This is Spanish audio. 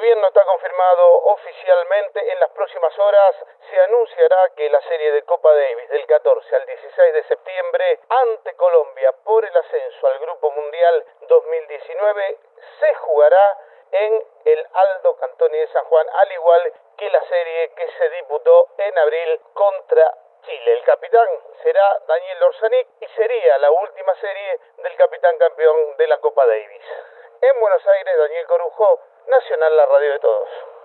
bien no está confirmado oficialmente, en las próximas horas se anunciará que la serie de Copa Davis del 14 al 16 de septiembre ante Colombia por el ascenso al Grupo Mundial 2019 se jugará en el Aldo Cantoni de San Juan, al igual que la serie que se disputó en abril contra Chile. El capitán será Daniel Orsanic y sería la última serie del capitán campeón de la Copa Davis. En Buenos Aires, Daniel Corujo, Nacional, la radio de todos.